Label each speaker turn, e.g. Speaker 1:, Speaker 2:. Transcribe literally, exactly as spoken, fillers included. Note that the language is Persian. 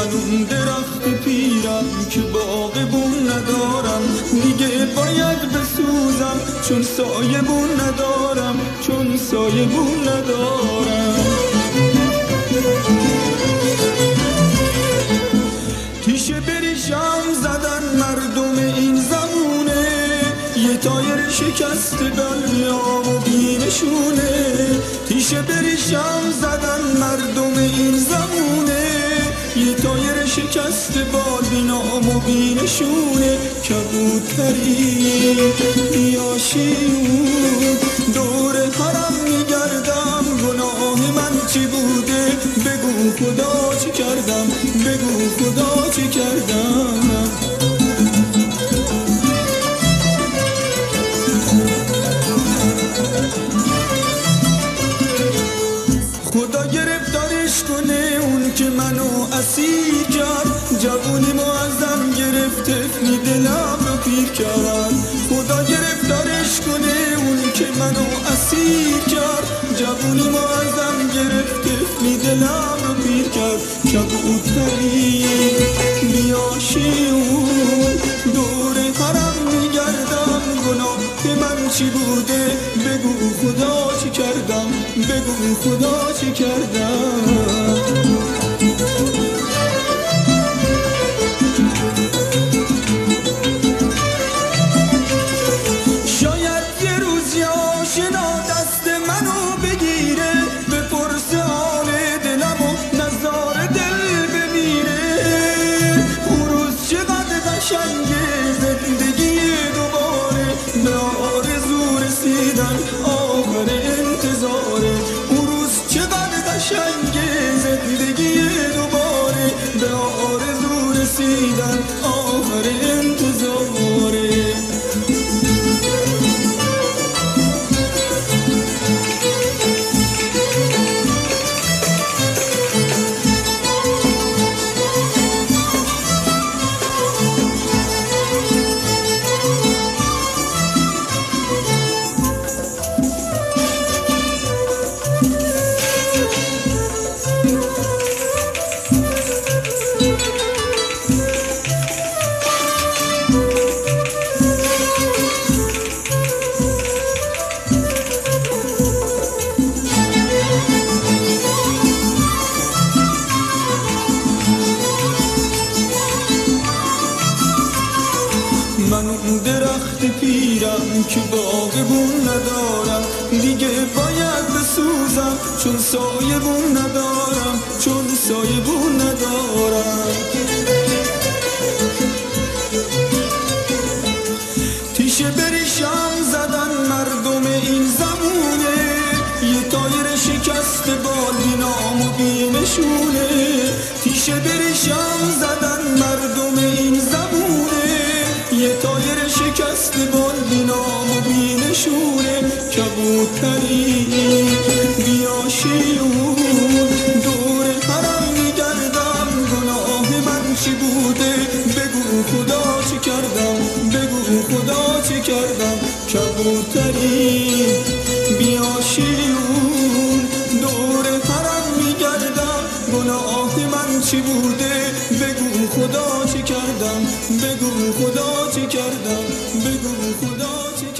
Speaker 1: من اون درخت پیرم که باغ بون ندارم، دیگه باید بسوزم چون سایه بون ندارم، چون سایه بون ندارم. تیشه بریشم زدن مردم این زمونه، یه تایر شکست قلبیام و بینشونه. تیشه بریشم زدن مردم این زمونه، یه تایر شکست بالبینام و بینشونه. کبوتری بیاشیون دور حرم میگردم، گناه من چی بوده بگو خدا چی کردم، بگو خدا چی کردم. خدا گرفتارش کنه اون که منو اسیر کرد، جوونیمو ازم گرفت طفلی دلم رو پیر کرد. خدا گرفتارش کنه اون که منو اسیر کرد، جوونیمو ازم گرفت طفلی دلم رو پیر کرد. کبوتری بیاشیون دور حرم میگردم، گناه من چی بوده بگو خدا چی کردم، بگو خدا چی کردم. شاید یه روز یا آشنا دست منو بگیره، بپرسه حال دلم و نظار دل بمیره. اون روز چقدر قشنگه زندگی دوباره، به آرزو رسیدن آخر انتظاره. اون روز چقدر قشنگه زندگی دوباره، به آرزو رسیدن آخر انتظاره. من اون درخت پیرم که باغ بون ندارم، دیگه باید بسوزم چون سایه بون ندارم، چون سایه بون ندارم. تیشه بریشم زدن مردم این زمونه، یه تایر شکست بالبینام و بینشونه. تیشه بریشم زدن مردم این زمونه، یه تایر شکست بالبینام و بینشونه. کبوتری بیاشیون دور حرم میگردم، گناه من چی بوده بگو خدا چی کردم، بگو خدا چی کردم. کبوتری بیاشیون دور حرم میگردم، گناه من چی بوده بگو خدا چی کردم، بگو خدا چی کردم، بگو خدا چی کردم.